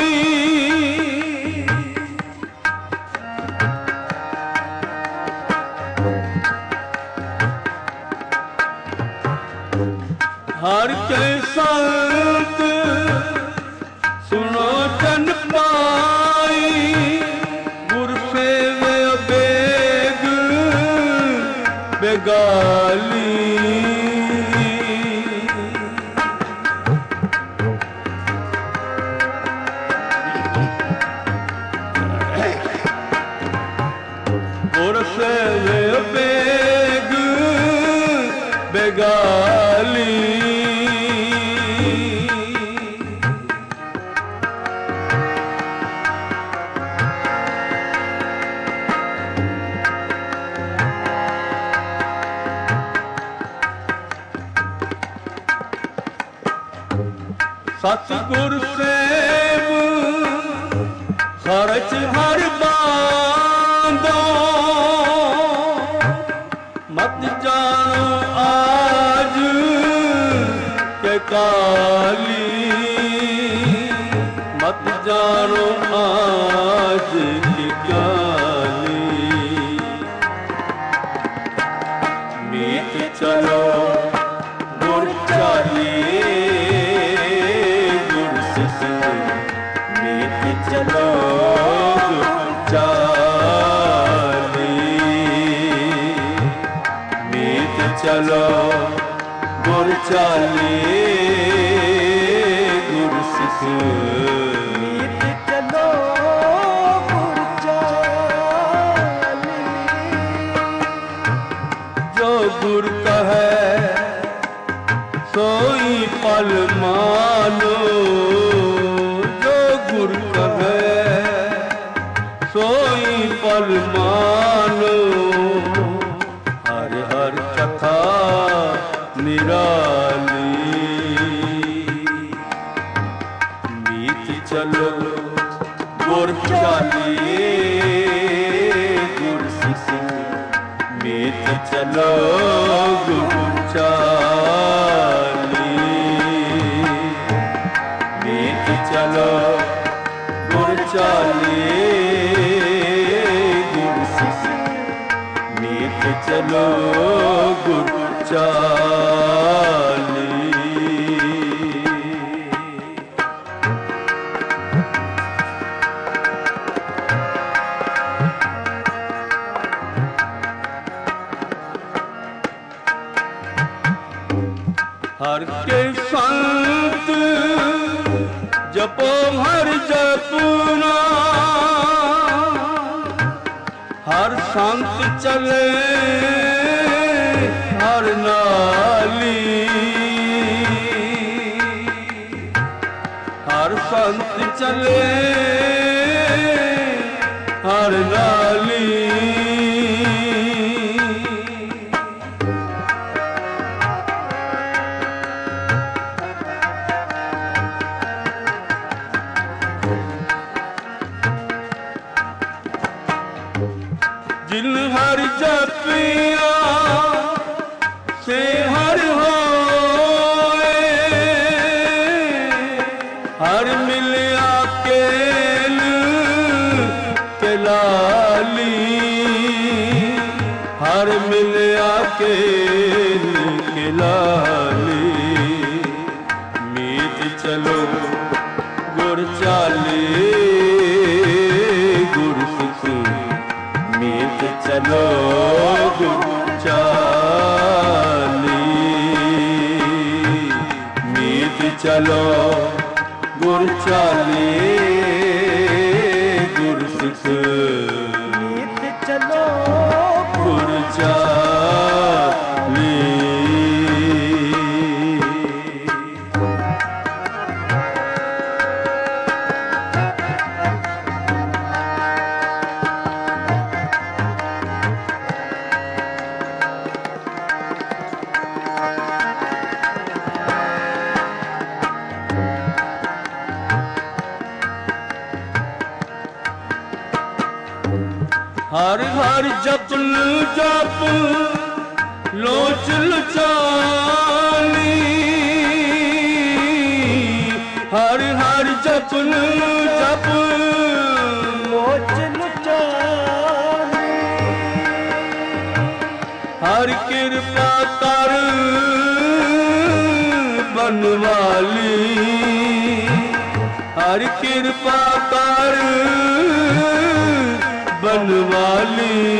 ਹਰ ਕੇ ਸੰਤ ਸੁਣੋ ਜਨ ਪਾਈ, ਗੁਰ ਸੇਵੇ ਬੇਗ ਬੇਗਾਲੀ। ਗੁਰ ਸੇਵੇ ਬੇਗ ਬੇਗਾਲੀ। ਸਤਿਗੁਰ ਸੇਵ ਖਰਚ ਹਰ ਬਾਂਧੋ, ਮਤ ਜਾਣੋ ਆਜ ਕੇ ਕਾਲੀ, ਮਤ ਜਾਣੋ ਆਜ ਕੀ ਕਾਲੀ। ਮੀਤ ਚਲੋ ਗੁਰ ਚਾਲੀਏ, ਚਲੋ ਗੁਰ ਚਾਲੀ, ਮੀਤ ਚਲੋ ਗੁਰ ਚਾਲੀ, ਗੁਰ ਸਿੱਖ ਮੀਤ ਚਲੋ ਗੁਰ ਚਾਲੀ। ਜੋ ਗੁਰ ਕਹੈ ਸੋਈ ਪਲ ਮਾਨੋ, ਗੁਰ ਕਹੈ ਸੋਈ ਪਲ ਮਾਨੋ, ਹਰ ਹਰ ਕਥਾ ਨਿਰਾਲੀ। ਮੀਤ ਚਲੋ ਗੁਰ ਚਾਲੀਏ, ਗੁਰ ਸਿੱਖ ਮੀਤ ਚਲੋ ਗੁਰ ਚਾਲੀ, ਮੀਤ ਚਲੋ ਗੁਰ ਚਾਲੀਏ, ਗੁਰ ਸਿੱਖ ਮੀਤ ਚਲੋ ਗੁਰ ਚਾਲੀ। ਹਰ ਕੇ ਸੰਤ ਜਪੋ ਹਰ ਜਪਨਾ, ਹਰ ਸੰਤ ਚਲੇ ਹਰ ਨਾਲੀ, ਹਰ ਸੰਤ ਚਲੇ ਹਰ ਨਾਲੀ। ਜਿਨ ਹਰ ਜਪਿਆ ਸੇ ਹਰ ਹੋਏ, ਹਰ ਮਿਲਿਆ ਕੇਲ ਕੇ ਲਾਲੀ, ਹਰ ਮਿਲਿਆ ਕੇਲ ਕੇ ਲਾਲੀ। ਮੀਤ ਚਲੋ ਗੁਰ ਚਾਲੀ, ਗੁਰ ਸਿੱਖ ਮੀਤ ਚਲੋ ਗੁਰ ਚਾਲੀ, ਮੀਤ ਚਲੋ ਗੁਰ ਚਾਲੀ, ਗੁਰ ਸਿੱਖ ਮੀਤ ਚਲੋ ਗੁਰ ਚਾਲੀ। ਹਰ ਹਰ ਜਪਨ ਜਪ ਲੋਚ ਲੁਚਾਲੀ ਹਰ ਹਰ ਜਪਨ ਜਪ ਲੋਚ ਲੁਚਾਲੀ ਹਰ ਕਿਰਪਾ ਕਰ ਬਨਵਾਲੀ ਹਰ ਕਿਰਪਾ ਕਰ ਬਨਵਾਲੀ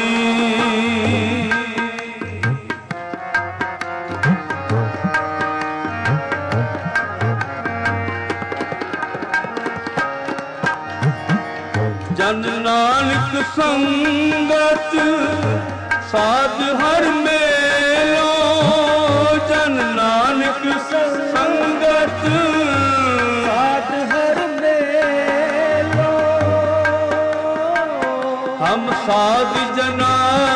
ਜਨ ਨਾਨਕ ਸੰਗਤ ਸਾਧ ਹਰ ਮੇਲੋ ਜਨ ਨਾਨਕ ਸੰਗਤ ਸਾਧ ਹਰ ਮੇਲੋ ਹਮ ਸਾਧ ਜਨਾ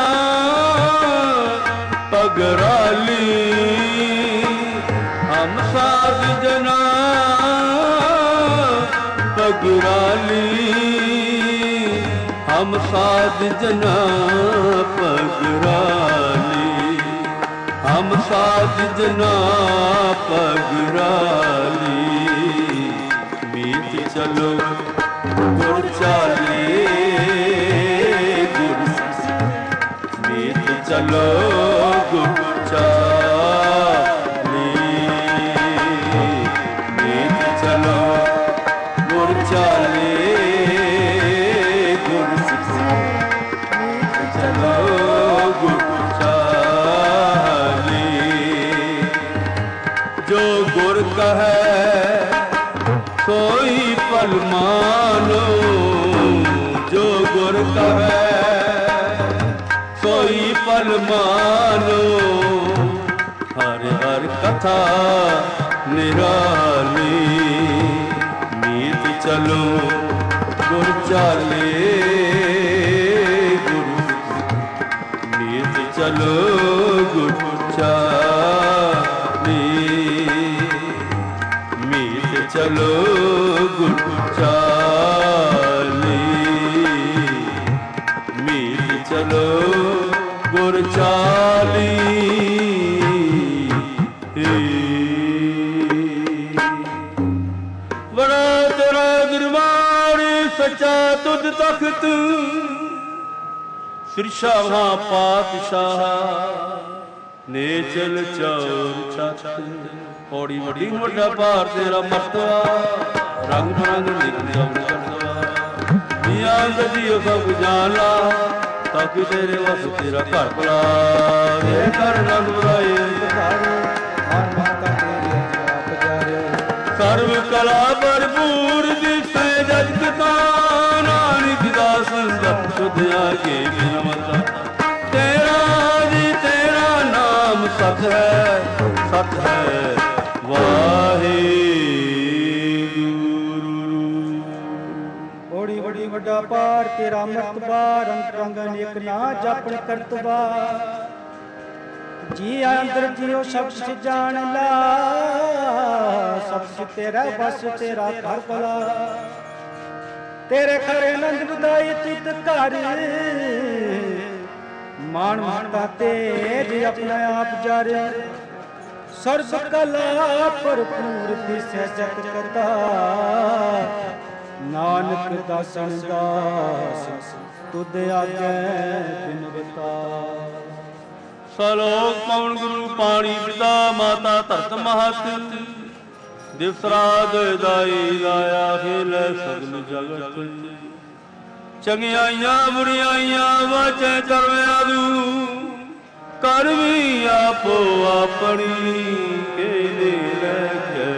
ਪਗਰਾਲੀ ਹਮ ਸਾਧ ਜਨਾ ਪਗਰਾਲੀ ਹਮ ਸਾਧ ਜਨਾ ਪਗਰਾਲੀ ਹਮ ਸਾਧ ਜਨਾ ਪਗਰਾਲੀ ਮੀਤ ਚਲੋ ਗੁਰ ਚਾਲੇ ਗੁਰ ਮੀਤ ਚਲੋ ਗੁਰ ਚਾਲੇ ਮੀਤ ਚਲੋ ਗੁਰ ਚਾਲੇ ਜੋ ਗੁਰ ਕਹੈ ਸੋਈ ਭਲ ਮਾਨੋ ਜੋ ਗੁਰ ਕਹੈ ਸੋਈ ਭਲ ਮਾਨੋ ਹਰ ਹਰ ਕਥਾ ਨਿਰਾਲੀ ਮੀਤ ਚਲੋ ਗੁਰ ਚਾਲੇ ਗੁਰ ਮੀਤ ਚਲੋ ਗੁਰ ਚਾਲੇ ਮੀਤ ਚਲੋ ਗੁਰ ਚਾਲੇ ਮੀਤ ਚਲੋ ਗੁਰ ਚਾਲੀ ਬੜਾ ਤੇਰਾ ਦਰਬਾਰ ਸੱਚਾ ਤੁਧ ਤਖਤ ਸਿਰਸ਼ਾਵਾਂ ਪਾਤਸ਼ਾਹ ਨੇਚਲ ਚੌਰ ਛੱਤ ਪੌੜੀ ਵੱਡੀ ਮੋਢਾ ਭਾਰ ਤੇਰਾ ਮਰਤਵਾ ਰੰਗ ਬਰੰਗ ਨਿਕਲ ਸਭ ਕਰਦਵਾ ਮੀਆਂ ਗਜੀਓ ਸਭ ਜਾਣਾ ਤੱਕ ਤੇਰੇ ਵਸ ਤੇਰਾ ਘਰ ਭਲਾ ਵੇ ਕਰ ਰੰਗ ਬੁਰਾਏ ਸਰਵ ਕਲਾ ਭਰਪੂਰ ਦਿਸੈ ਜਗ ਕਾ ਨਾਨਕ ਦਾਸ ਸੰਗਤ ਸੁਧ ਆਗੇ ਬਿਨਮਤਾ ਤੇਰਾ ਜੀ ਤੇਰਾ ਨਾਮ ਸਤ ਹੈ ਵਾਹਿਗੁਰੂ। ਓੜੀ ਵੱਡੀ ਵੱਡਾ ਪਾਰ ਤੇਰਾ ਮਰਤਬਾ ਰੰਗ ਰੰਗ ਅਨੇਕ ਨਾ ਜਾਪਣ ਕਰਤਬਾ ਜੀ ਅੰਦਰ ਜਿਉ ਸਭ ਕੁਛ ਜਾਣ ਲਾ ਸਭ ਕੁਛ ਤੇਰਾ ਬਸ ਤੇਰਾ ਘਰ ਭਲਾ ਤੇਰੇ ਖਰੇ ਨੰਦ ਬਦਾਈ ਚਿਤ ਘਰ ਮਾਨ ਮਹਤਾ ਤੇਜ ਆਪਣਾ ਆਪ ਜਰ ਸਰਬ ਕਲਾ ਭਰਪੂਰ ਦਿਸੈ ਜਗ ਕਤਾ ਨਾਨਕ ਦਾਸਨ ਦਾਸ ਤੁਧ ਆਗੇ ਬਿਨ ਬਤਾ ਸਲੋਕ ਪਵਨ ਗੁਰੂ ਪਾਣੀ ਪਿਤਾ ਮਾਤਾ ਧਰਤ ਮਹਤ ਦਿਵਸ ਰਾਤ ਦਾਈ ਲਾਇਆ ਖੇਲੇ ਸਗਲ ਜਗਤ ਚੰਗਿਆਈਆਂ ਬੁਰੀਆਈਆਂ ਵਾਚੇ ਕਰਵੇ ਆਦੂ ਕਰ ਵੀ ਆਪੋ ਆਪਣੀ ਕਿਹਦੇ ਰੱਖੇ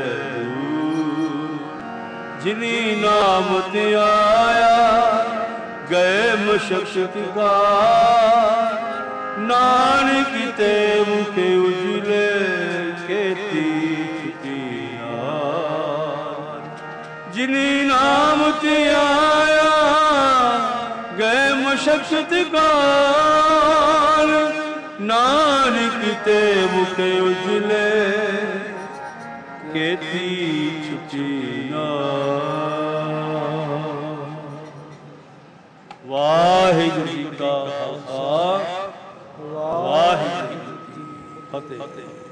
ਜਿਨੀ ਨਾਮ ਤੇ ਆਇਆ ਗਏ ਮਸ਼ਕਤ ਕਾ ਨਾਨਕ ਤੇ ਮੁਖੇ ਉਜਲੇ ਖੇਤੀ ਜਿਨੀ ਨਾਮ ਤੇ ਆਇਆ ਗਏ ਮਸ਼ਕਤ ਕਾਲ ਨਾਨਕ ਤੇ ਮੁਖੇ ਉਜਲੇ ਖੇਤੀ ਛੁਟੀ ਨਾ ਵਾਹਿਗੁਰੂ ਜੀ ਕਾ ਖਾਲਸਾ ਵਾਹਿਗੁਰੂ ਜੀ ਕੀ ਫਤਿਹ।